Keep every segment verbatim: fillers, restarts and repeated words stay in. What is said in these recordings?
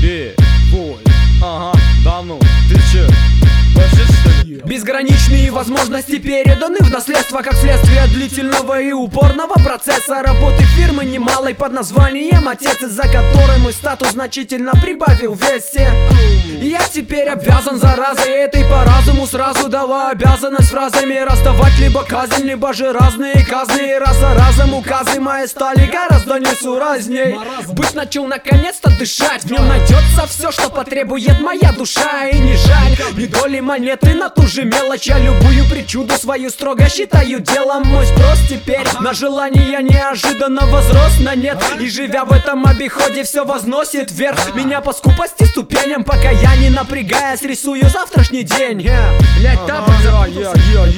Револь. Ага, да ну, ты че? Вообще что ли? Безграничные возможности переданы в наследство, как следствие длительного и упорного процесса работы фирмы немалой под названием «Отец», из-за которой мой статус значительно прибавил в весе. Я теперь обвязан заразой этой по разуму, сразу дала обязанность фразами раздавать либо казнь, либо же разные казны. И раз за разом указы мои стали гораздо несуразней. Быть начал наконец-то дышать, в нем найдется все, что потребует моя душа. И не жаль ни доли монеты на ту же мелочь. Я любую причуду свою строго считаю делом. Мой спрос теперь на желание неожиданно возрос на нет. И живя в этом обиходе все возносит вверх меня по скупости ступеням, пока я не напрягаясь рисую завтрашний день. Блять, тапок запутался.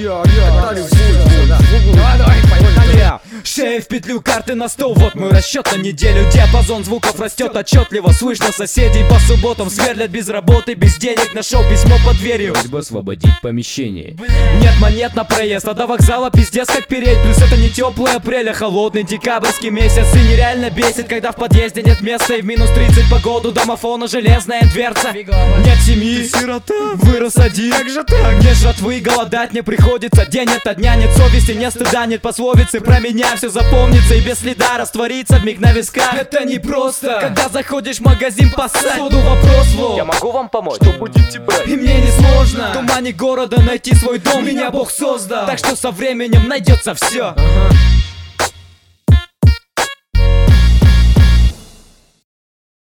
Шея в петлю, карты на стол, вот мой расчет на неделю. Диапазон звуков растет отчетливо, слышно соседей по субботам сверлят без работы, без денег. Нашел письмо под дверью, просьба освободить помещение. Нет монет на проезд, а до вокзала пиздец как переть. Плюс это не теплый апрель, а холодный декабрьский месяц. И нереально бесит, когда в подъезде нет места. И в минус тридцать погоду домофона железная дверца. Нет семьи, сирота, вырос один. Как же так? Нет жратвы, голодать не приходится. День ото дня, нет совести, нет стыда, нет пословицы. Про меня все запомнится и без следа растворится вмиг на висках. Это не просто, когда заходишь в магазин поссать. Сходу вопрос, во. Я могу вам помочь? Что будете брать? И мне не сложно в тумане города найти свой дом. Меня Бог создал, так что со временем найдется все. Ага.